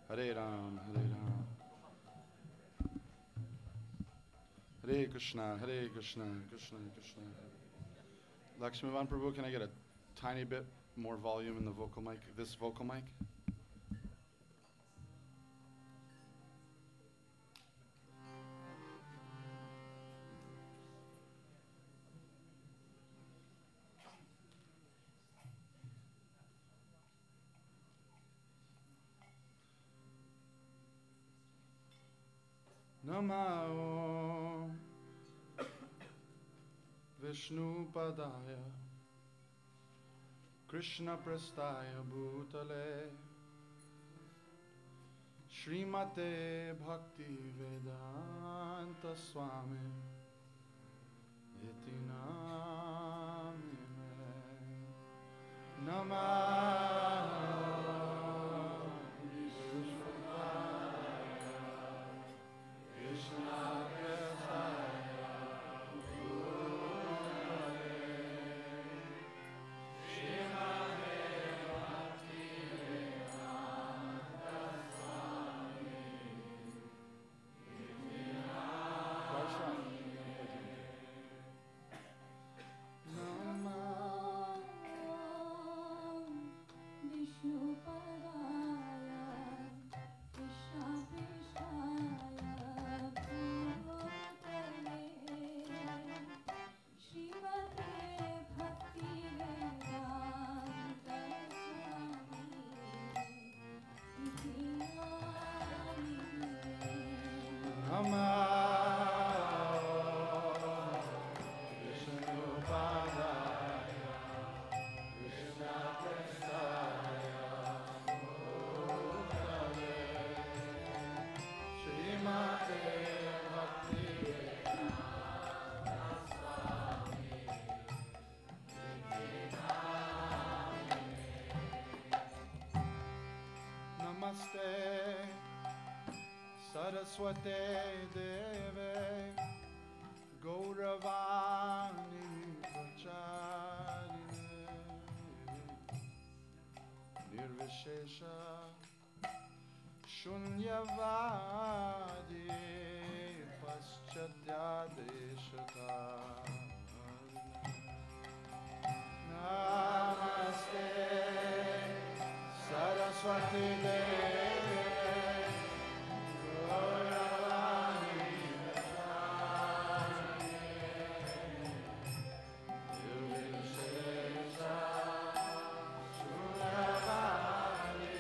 Hare Ram, Hare Ram. Hare Krishna, Hare Krishna, Krishna Krishna. Lakshmivan Prabhu, can I get a tiny bit more volume in the vocal mic? This vocal mic? Namao Vishnu Padaya Krishna Prastaya Bhutale Srimate Bhakti Vedanta Swami Iti Namine Namah Vishnu Padaya Krishna Prastaya Namaste Saraswate Deve Gauravani Pracharine Nirvishesha Shunyavadi Paschatya Namaste Saraswati Devi Gauravani Nirvishesha Shunyavadi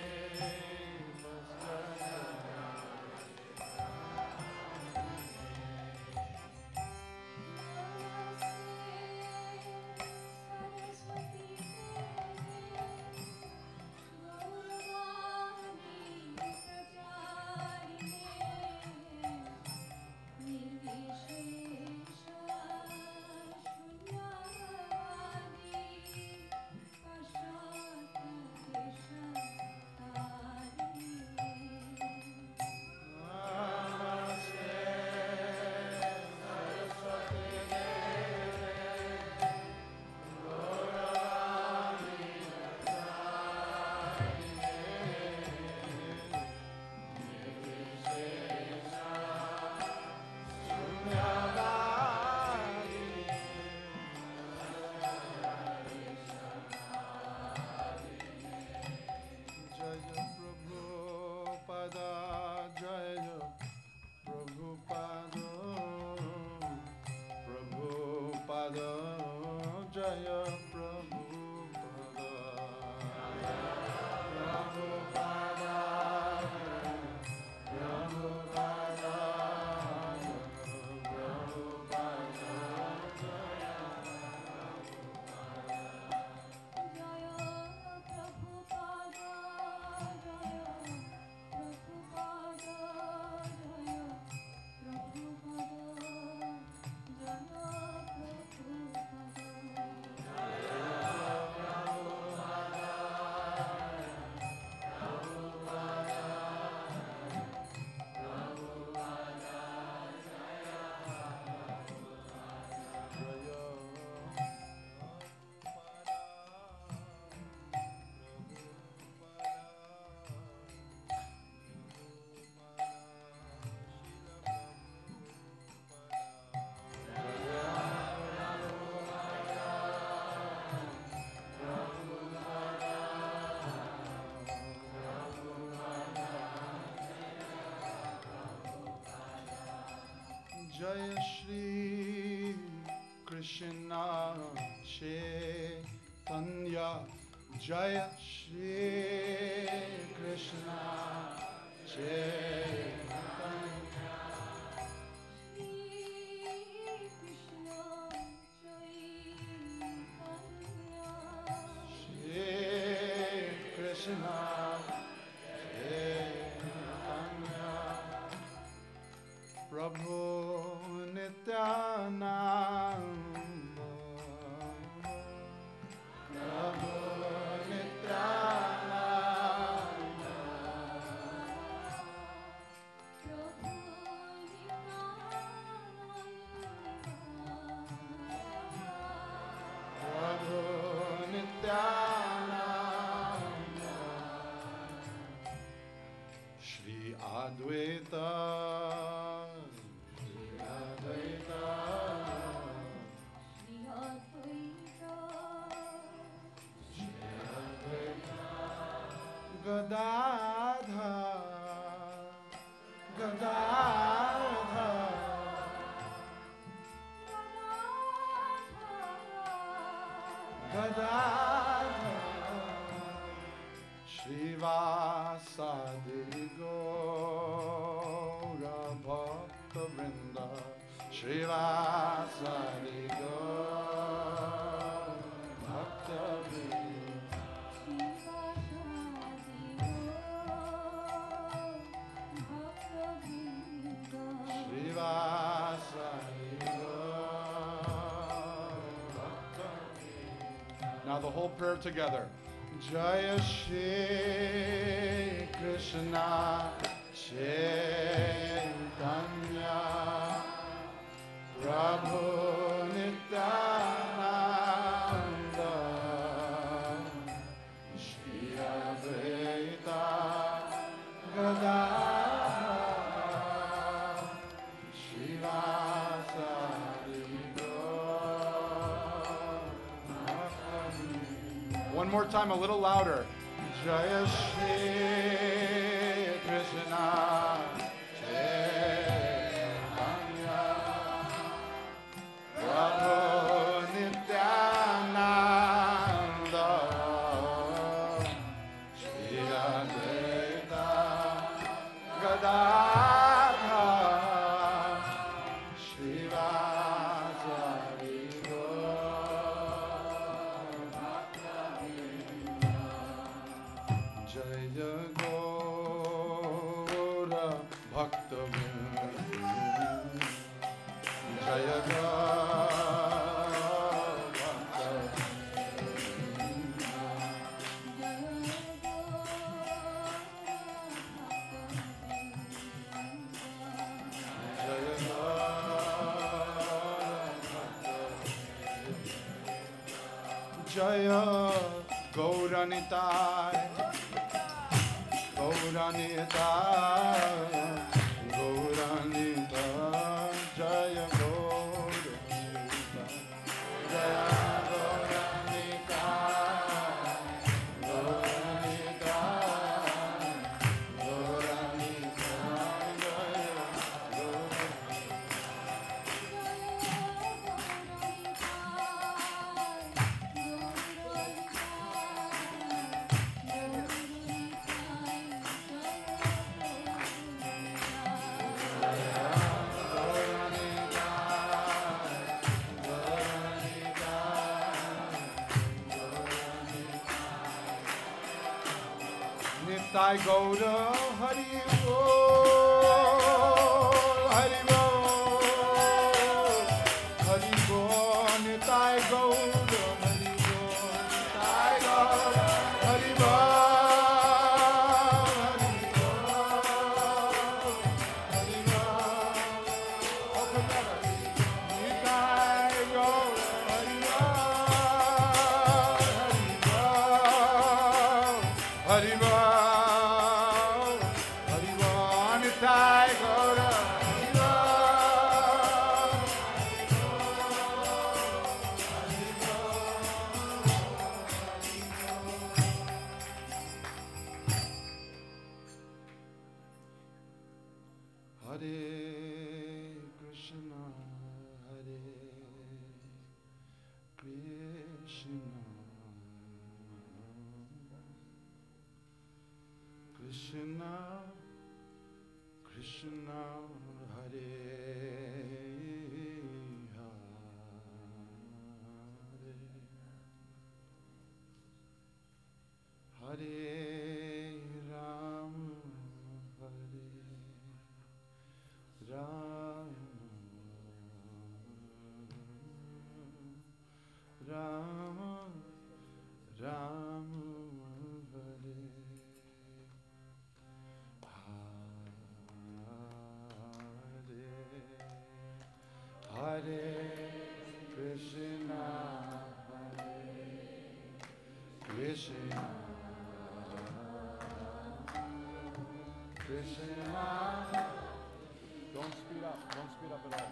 Jaya Shri Krishna Chaitanya Jaya Shri Krishna Chaitanya Shri Krishna Chaitanya Prabhu Nityananda Prabhu Nityananda Prabhu Nityananda Shri Advaita Gadadhar Gadadhar Gadadhar Shrivasadi Gaura Bhakta Vrinda Shrivasadi Gaura Bhakta Vrinda Now the whole prayer together. Jaya Shri Krishna Chaitanya Prabhu Nityananda Shri Advaita Gadadhar One more time, a little louder. Jaya Shri Krishna Chaitanya Prabhu Nityananda Shri Advaita Gadadhar Shrivasadi Jaya Gaura Bhakta Jaya Gaura Jaya Gauranitai Gauranita, Gauranita, Jaya Gauranita, Jaya Gauranita, Gauranita, Gauranita, Jaya Nitai Gaura Hari Bol, Hari Bol, Hari Bol, Nitai Gaura Hari Bol, Nitai Gaura Hari Bol, Hari Bol, Nitai Gaura Hari Bol, Hari Bol. Hare Krishna Krishna, Hare Hare, Hare Ram, Ram, Ram, Hare Hare Krishna, Krishna Krishna. Don't speed up at all.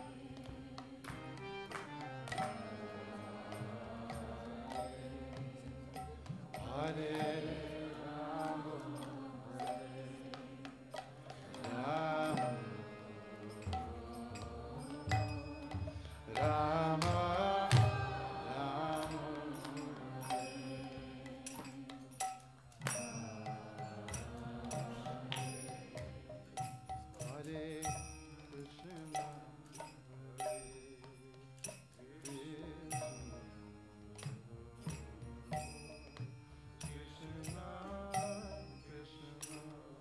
Hare Ram, Ram, Rama, Rama, Hare Krishna, Krishna, Krishna,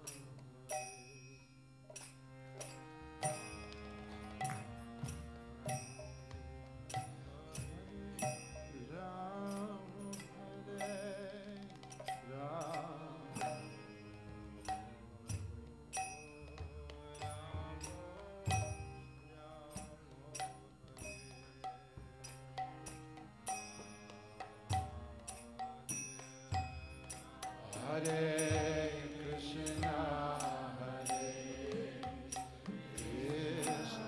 Ram, Hare Ram. Hare Krishna, Hare Krishna,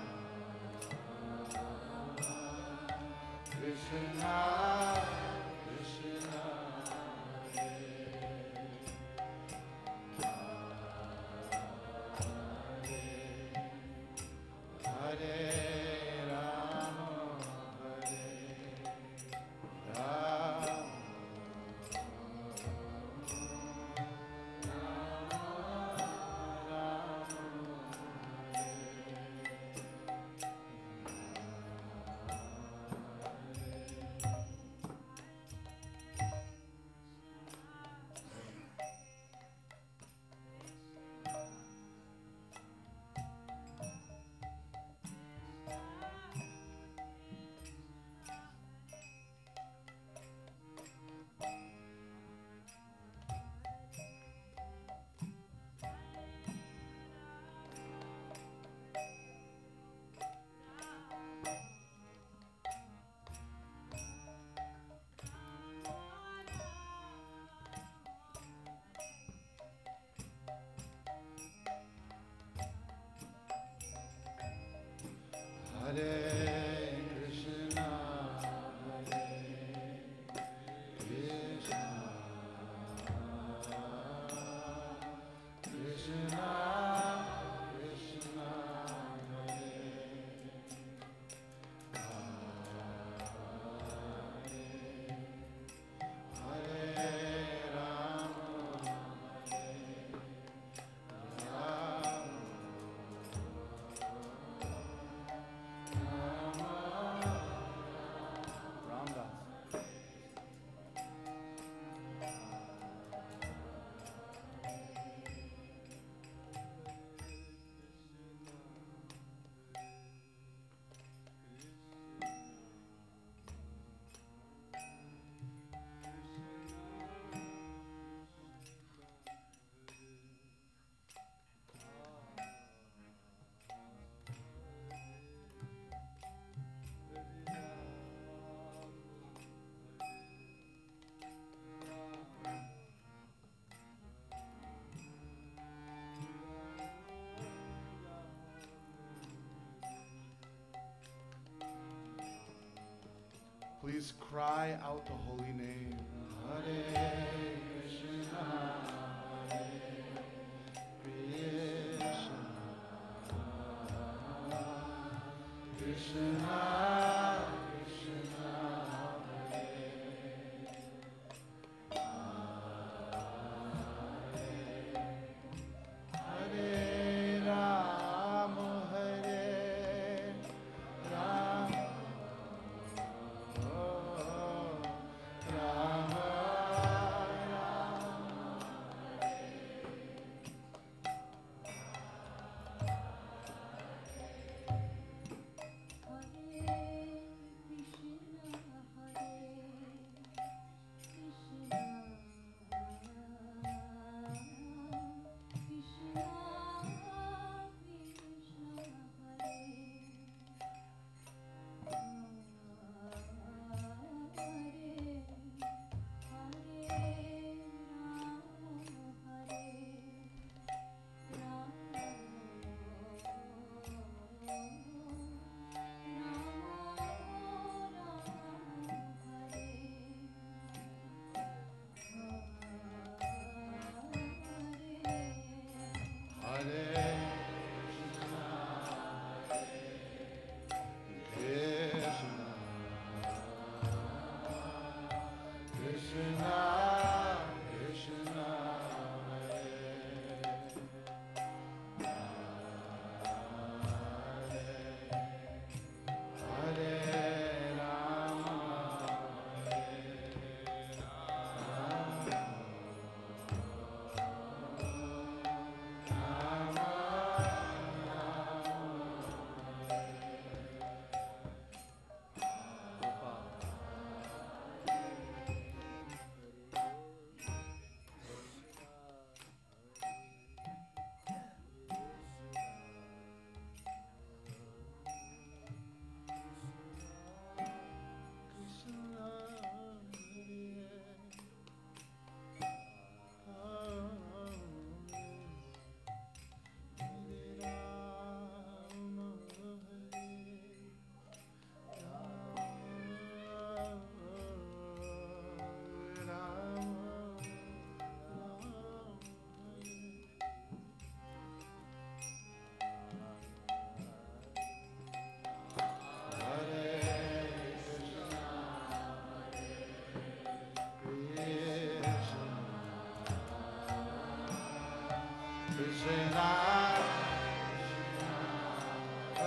Krishna, Krishna, Hare Rama, Hare Rama. Hare Krishna, Hare Krishna, Krishna, Krishna, Hare Rama, Ramdas. Please cry out the holy name. Hare Krishna, Hare Krishna, Krishna, Krishna, Hare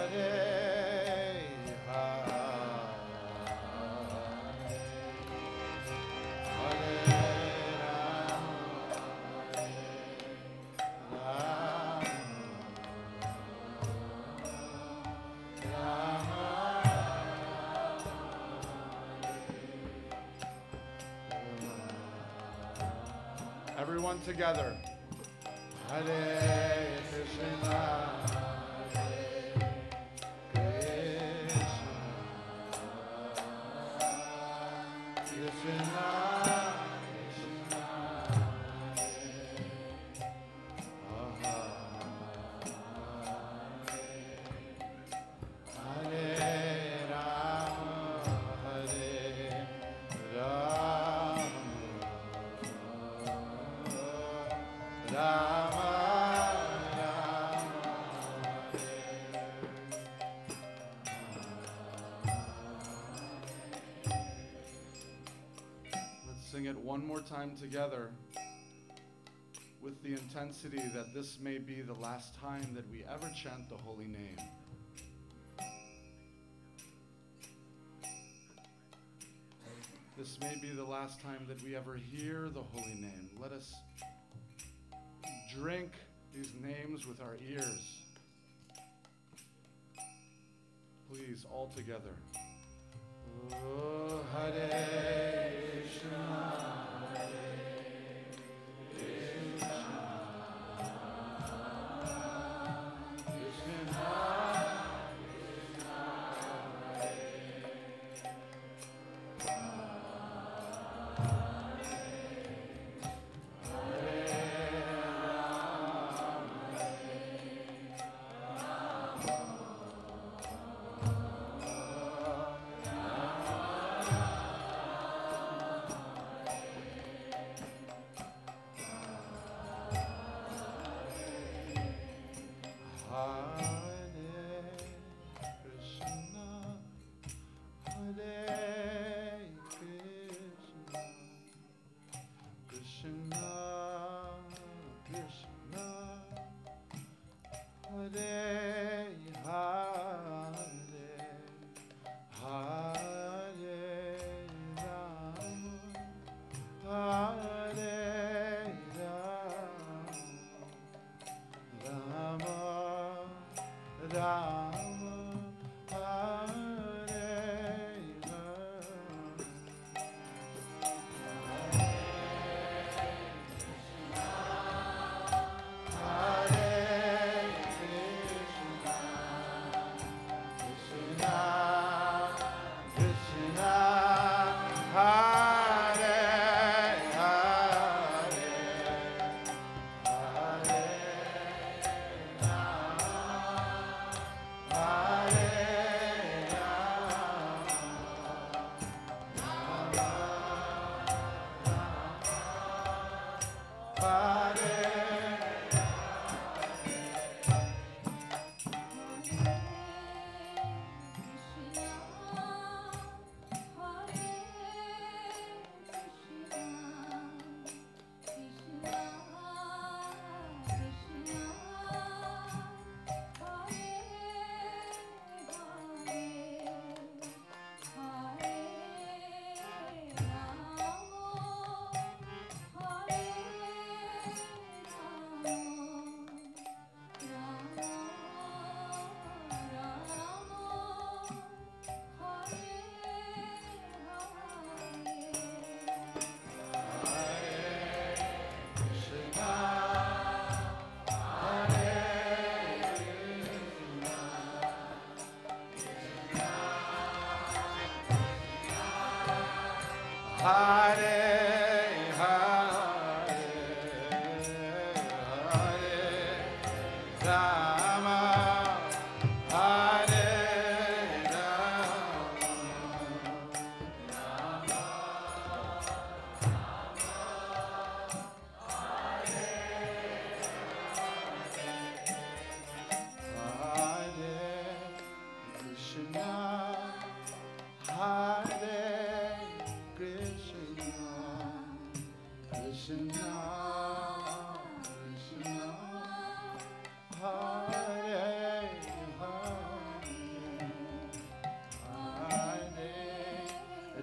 Everyone together. Hare Krishna, Krishna, Sing it one more time together with the intensity that this may be the last time that we ever chant the holy name. This may be the last time that we ever hear the holy name. Let us drink these names with our ears. Please, all together. Oh, Hare Krishna, Krishna, Krishna, Krishna, Hare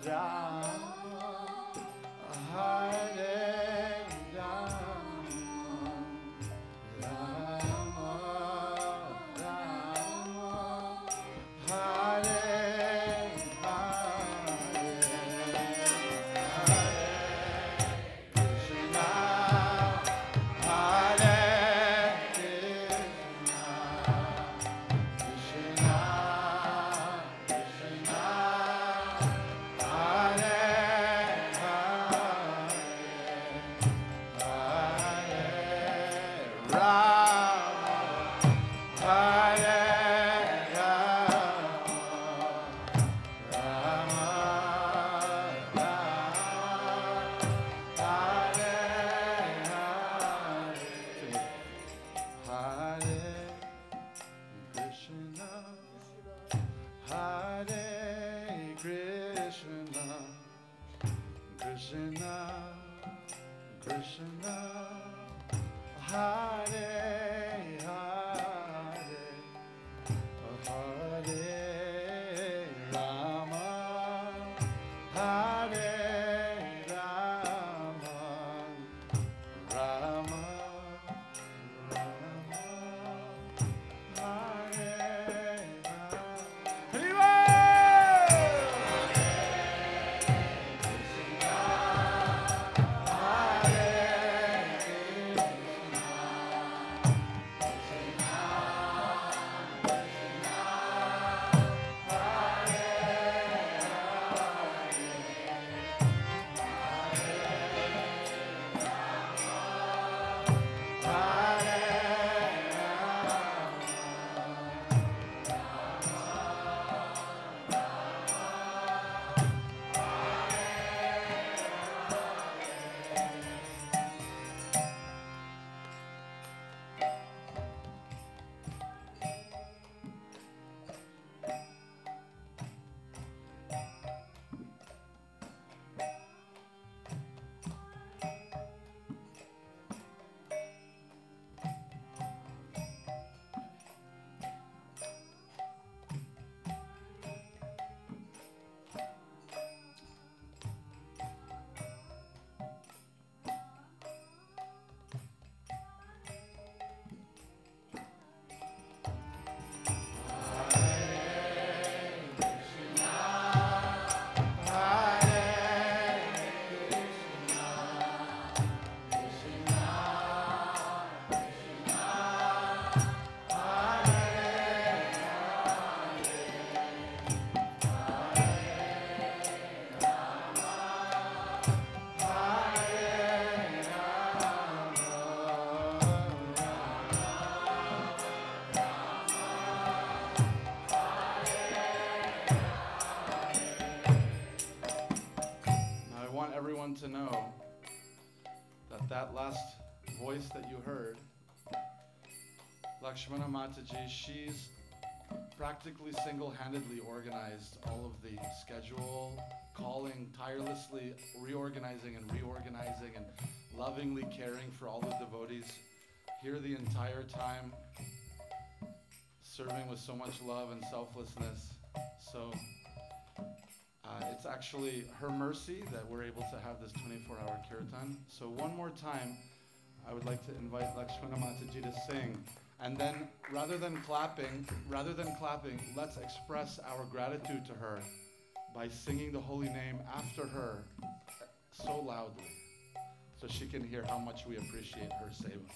To know that last voice that you heard, Lakshmana Mataji, she's practically single-handedly organized all of the schedule, calling tirelessly, reorganizing and lovingly caring for all the devotees here the entire time, serving with so much love and selflessness. So it's actually her mercy that we're able to have this 24-hour kirtan. So one more time, I would like to invite Lakshmana Mataji to sing. And then rather than clapping, let's express our gratitude to her by singing the holy name after her so loudly so she can hear how much we appreciate her seva.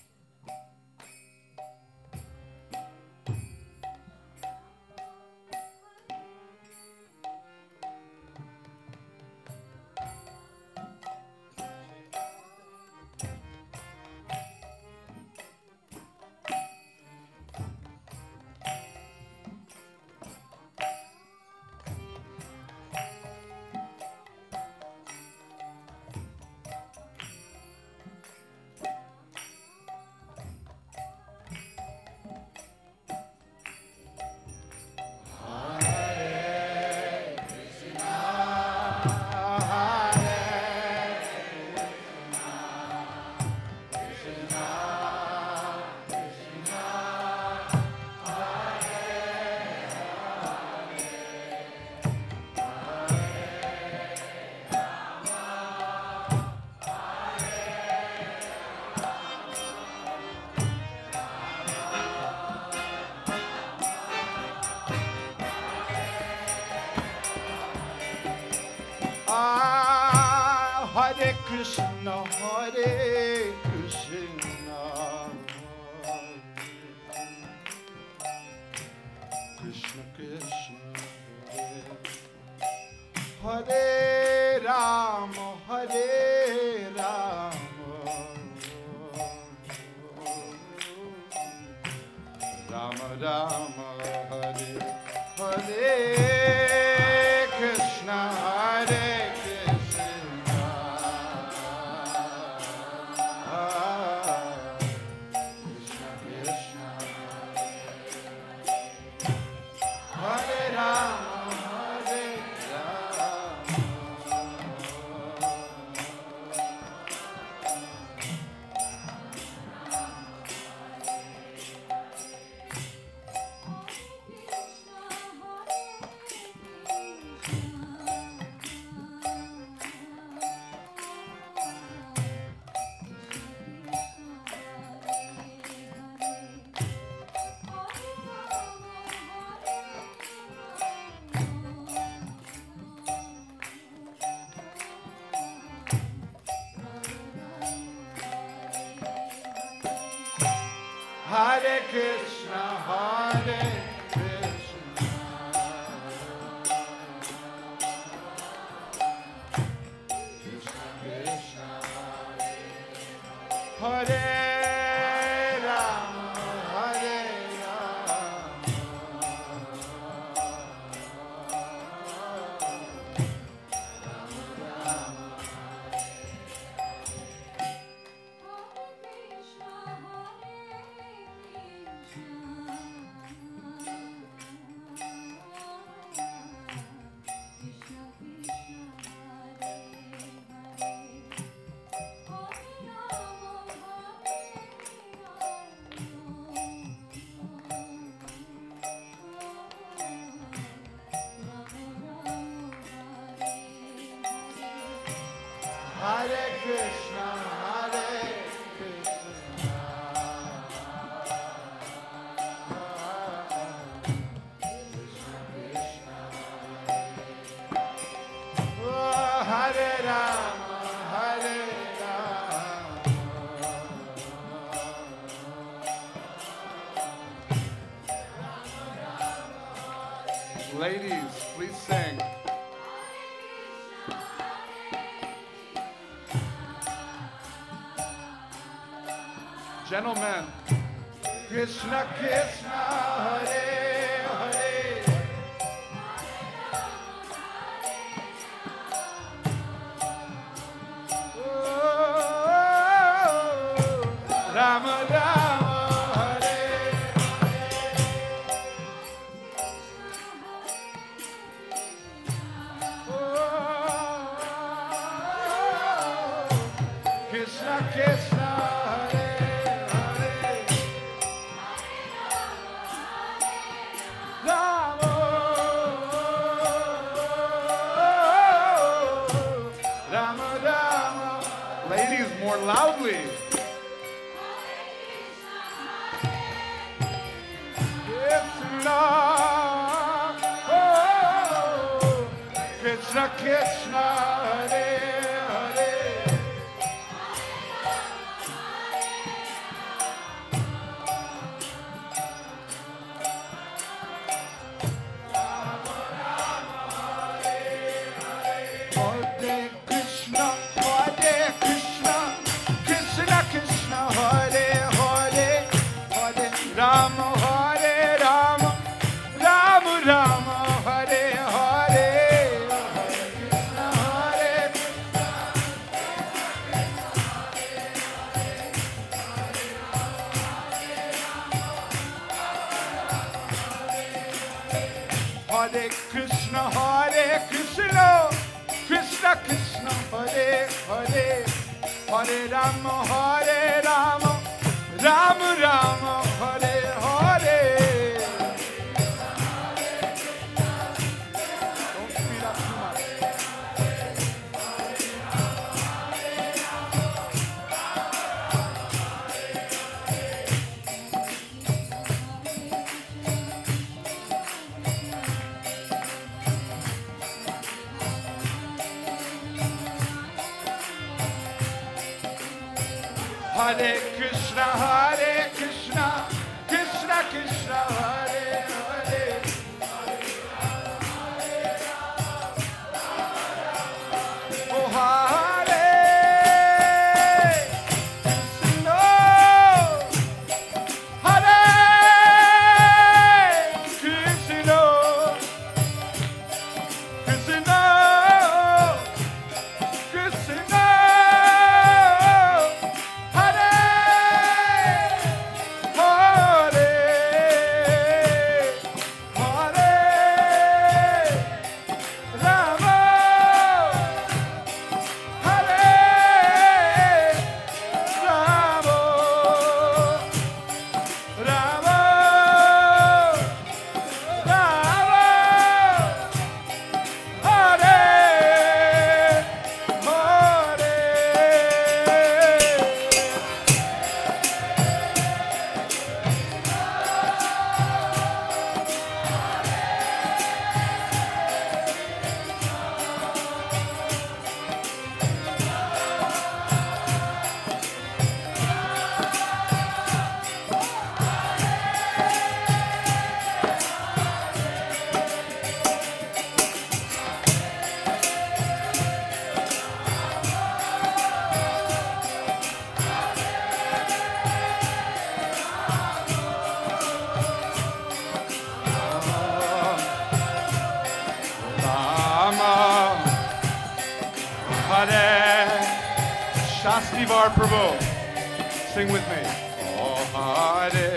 Hare Krishna, Hare Krishna, Krishna Krishna, Hare Rama, Hare Rama, Rama Rama, Hare Hare, Krishna, Hare Krishna, Krishna Krishna, Hare Rama, Hare Rama. Hare Krishna, Hare Krishna, Krishna Krishna, Hare Rama, Hare Rama, Hare Krishna, Hare Krishna, Krishna Krishna, oh, Hare Rama, Hare Rama. Ladies, please sing. Gentlemen, Krishna Krishna, Hare Hare, oh, Rama Rama, Hare oh, Krishna Krishna, Hare Rama Rama. Ladies, more loudly. Krishna, oh, Krishna Krishna, Hare Hare. Hare Krishna, Hare Krishna, Krishna Krishna, Hare Hare, Hare Rama, Hare Rama, Rama Rama, Hare Hare, Hare Krishna, Hare Krishna, Hare Krishna, Hare Krishna, Krishna Krishna, Hare Hare, Hare Rama, Hare Rama, Rama Rama, Hare Hare. Don't speed up too much. Hare Krishna, Krishna Krishna, Hare Hare. Oh, Hare Krishna, Hare Krishna, Krishna Krishna, Hare Hare, Hare Rama, Hare Rama, Rama Rama, Hare Rama, Hare Shastivar Prabhu. Sing with me. Oh, Hare.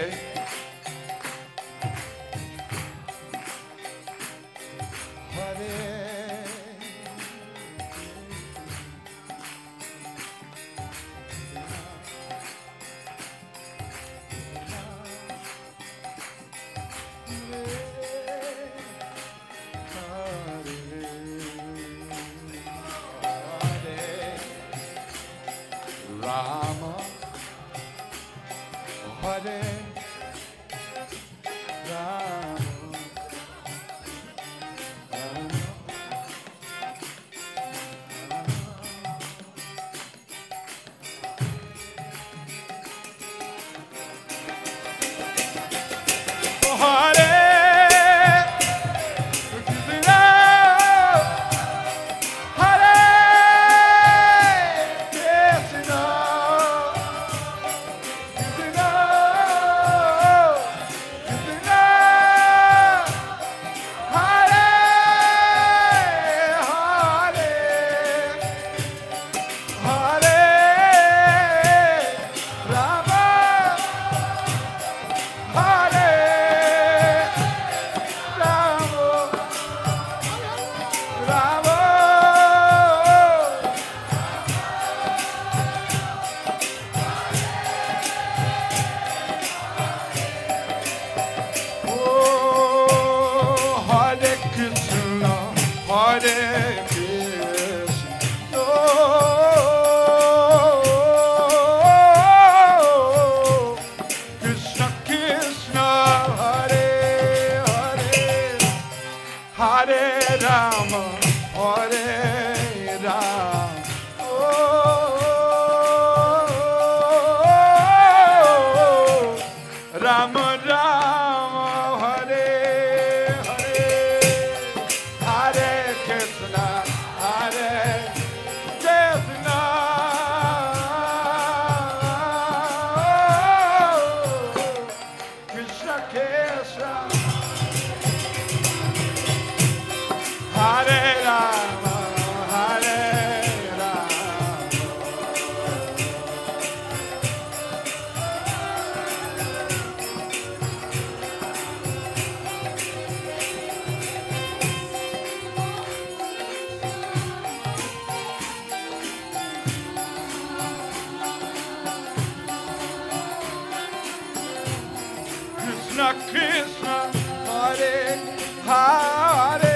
Rama, Hare Rama, Hare Krishna, Hare Krishna, Krishna Krishna, Hare Hare, Hare Rama, Hare Rama, Rama. Oh, Hare Krishna, Hare Krishna. Oh, Krishna Krishna, Hare Hare, Hare Rama, Hare Rama. Oh, Rama Rama, Hare Hare, Hare Krishna, Hare Krishna. Krishna Krishna, Hare Rama, Hare Rama. Krishna Krishna, Hare Hare.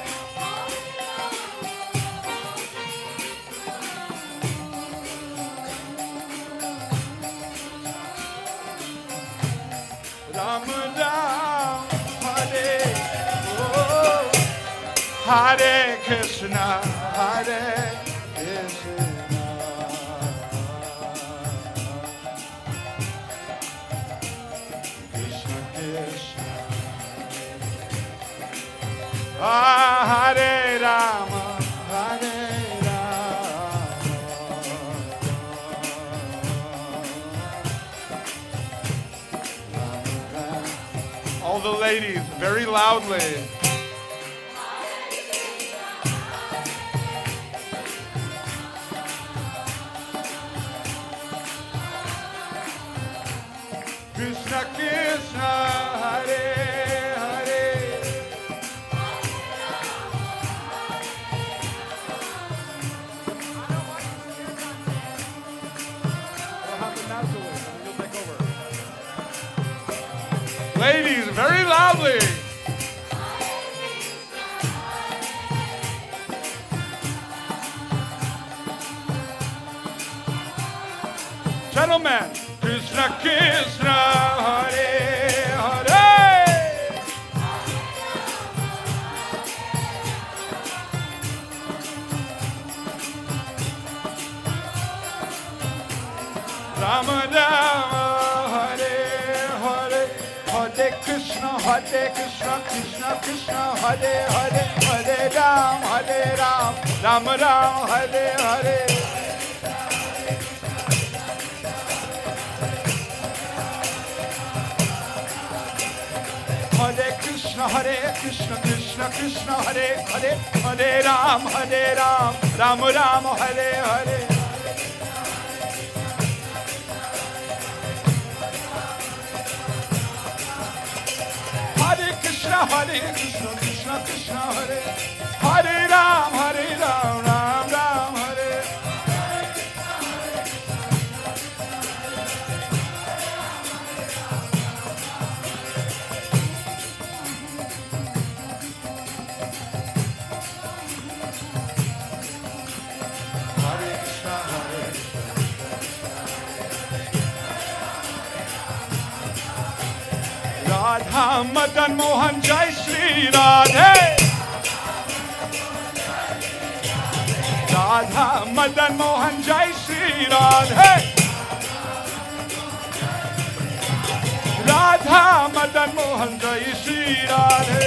Rama Ram, Hare, oh, Hare Krishna, Hare Krishna, Hare Rama, Hare Rama. All the ladies, very loudly. Krishna Krishna, Hare Hare. Ladies, very loudly. Gentlemen, Krishna Krishna, Hare Hare. Rama Rama, Hare Hare. Hare Krishna, Krishna Krishna, Hare Hare. Hare Ram, Ram Ram, Hare Hare. Hare Krishna, Krishna Krishna, Hare Hare. Hare Ram, Ram Ram, Hare Hare. Hare Krishna, Krishna Krishna, Hare Hare Ram, Ram Ram, Hare. Radha Madan Mohan Jai Shri Radhe. Radha Madan Mohan Jai Shri Radhe. Radha Madan Mohan Jai Shri Radhe.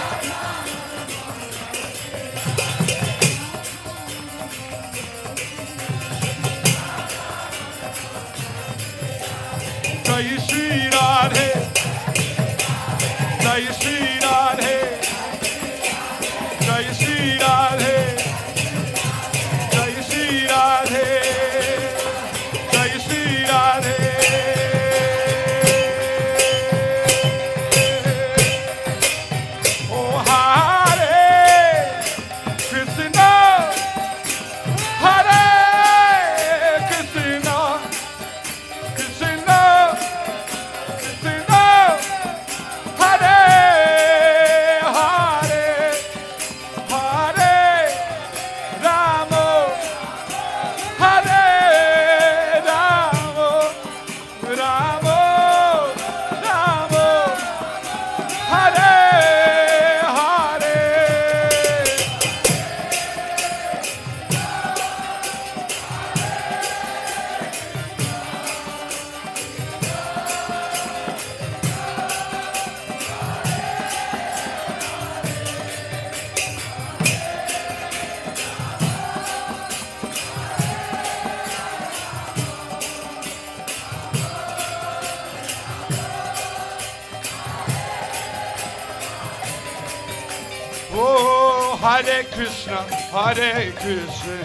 Jai Shri Radhe. Jai Shri Radhe, Jai Shri Radhe, Jai Shri Radhe, Jai Shri Radhe. Oh Hare Krishna, Hare Krishna, Krishna Krishna. Hare Hare, Hare Rama, Hare Rama, Rama Rama, Hare Hare. Oh, Hare Krishna, Hare Krishna,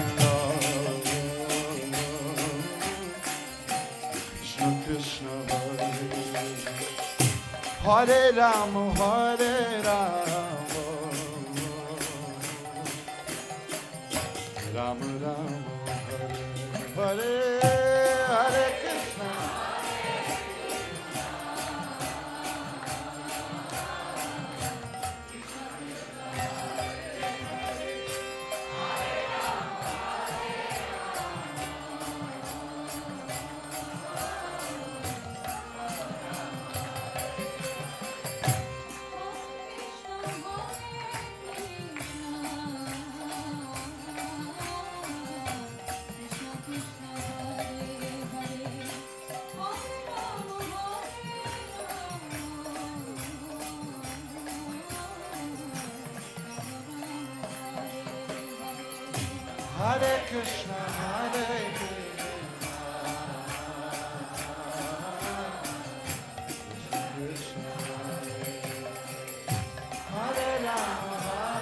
Krishna Krishna, Hare Rama, Hare Rama, Rama Rama, Hare Hare Krishna. Hare Krishna, Hare Krishna, Hare Rama,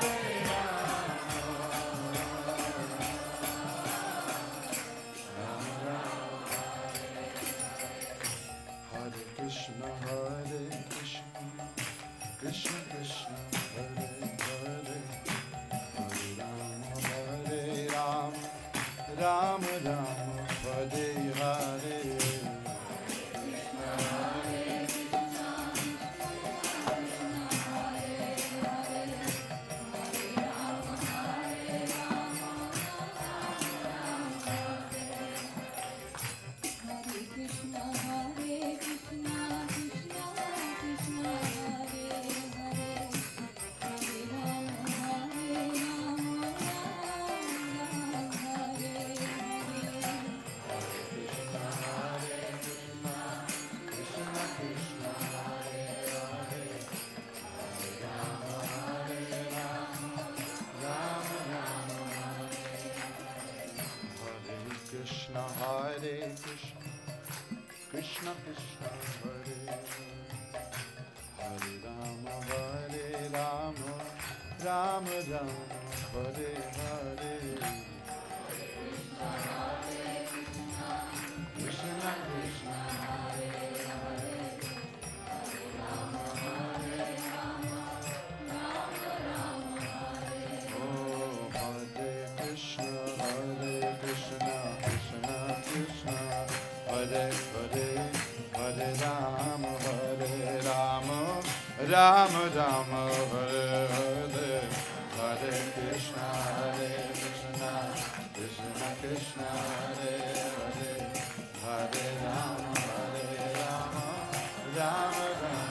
Hare Krishna, Hare Krishna, Krishna Krishna, Hare Hare, Hare Rama, Hare Rama, Rama Rama, Hare Hare. Krishna, Hare Krishna, Krishna Krishna, Hare Hare, Hare Rama, Hare Rama, Rama Rama, Hare Hare. Krishna Krishna, Hare Hare, Hare Rama, Hare Rama, Rama Rama, Hare. Oh, Hare Krishna, Hare Krishna, Krishna Krishna, Hare Hare, Hare Rama, Hare Rama, Rama Rama, Hare Hare, Hare Krishna, Hare Krishna, Krishna Krishna, Hare Hare, Hare Rama, Hare Rama, Rama Rama.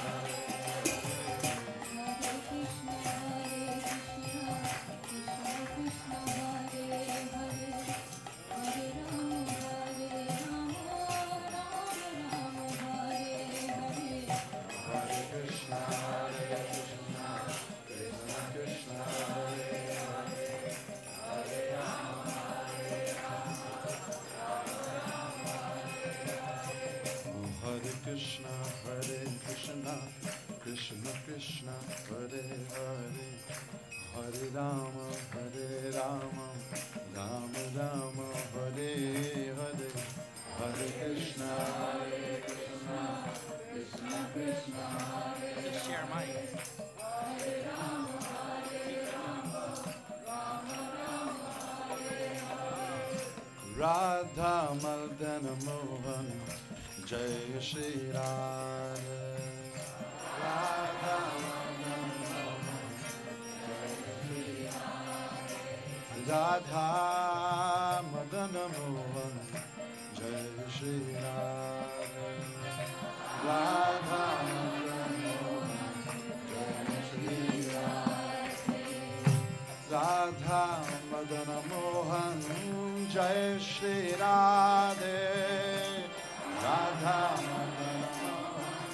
Krishna, Hare Krishna, Krishna Krishna, Hare Hare, Hare Rama, Hare Rama, Rama Rama, Hare Hare, Hare Krishna, Hare Krishna, Krishna Krishna, Hare Hare. Just share mic. Hare Rama, Hare Rama, Rama Rama, Hare Hare. Radha Madana Mohan, Jai Shri Radha, Radha Madana Mohan, Jai Shri Radha, Radha Madana Mohan, Jai Shri Radha, Radha Madana Mohan, Jai Shri Radha, Radha Madana Mohan,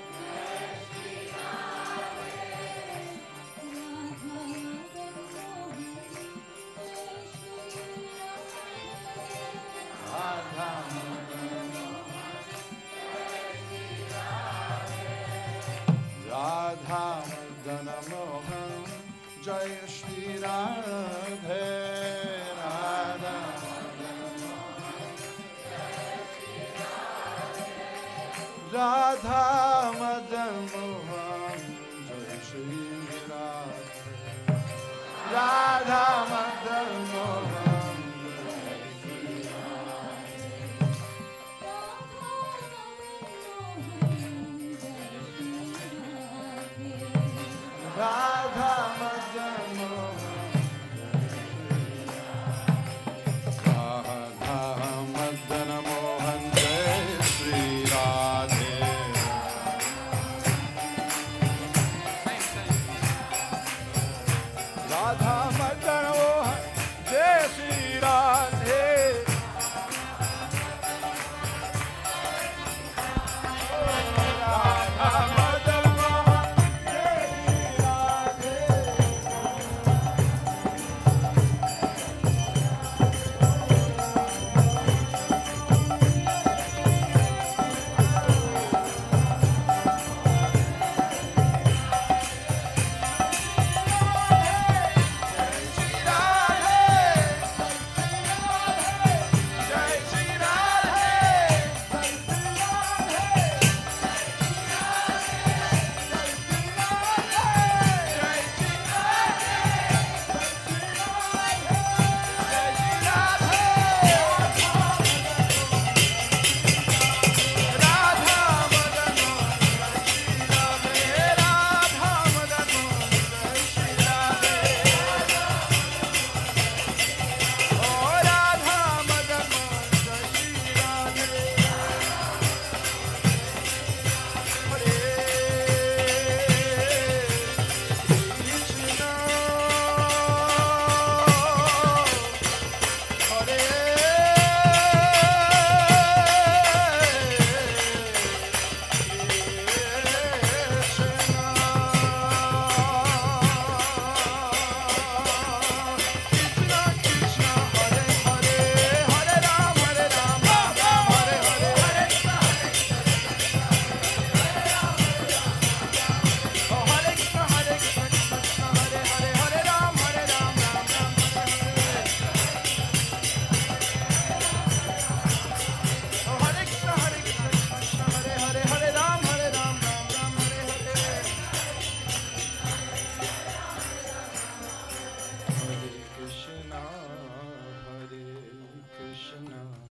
Jai Shri Radha, Radha Radha Madan Mohan, Jai Shri Radha, Radha